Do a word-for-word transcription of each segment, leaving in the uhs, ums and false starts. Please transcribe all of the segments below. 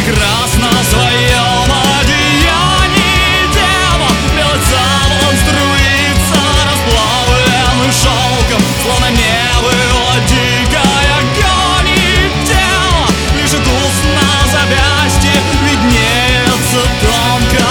прекрасна в своем одеянии дева. Белый саван струится расплавленным шелком, словно не было дикая гонит тело. Лишь укус на запястье виднеется тонко.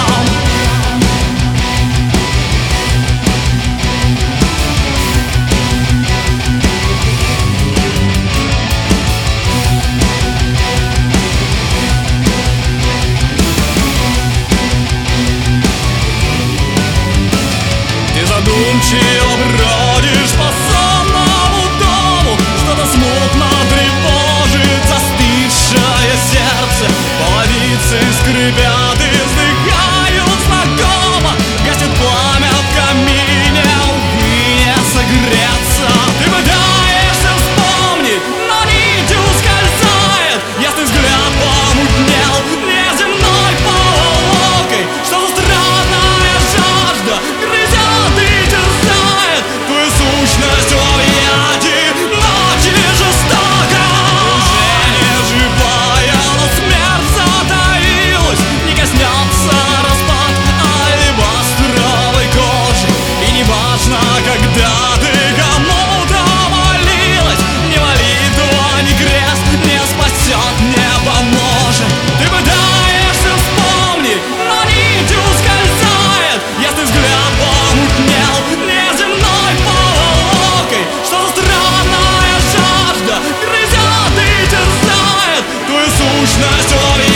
Задумчиво бродишь по сонному дому, что-то смутно тревожит застывшее сердце. Половицы скрипят и вздыхают знакомо, гаснет пламя в камине, увы, не согреться. Ты пытаешься вспомнить, но нить ускользает. Ясный взгляд помутнел неземной поволокой. Что за странная жажда грызет и терзает твою сущность в объятии ночи жестоко. Уже не живая, но смерть затаилась, не коснется распад алебастровой кожи. И не важно, когда ты кому-то молилась, ни молитва, ни крест не спасет, не поможет. Ты пытаешься вспомнить, но нить ускользает. Ясный взгляд помутнел неземной поволокой. Что за странная жажда грызет и терзает твою сущность в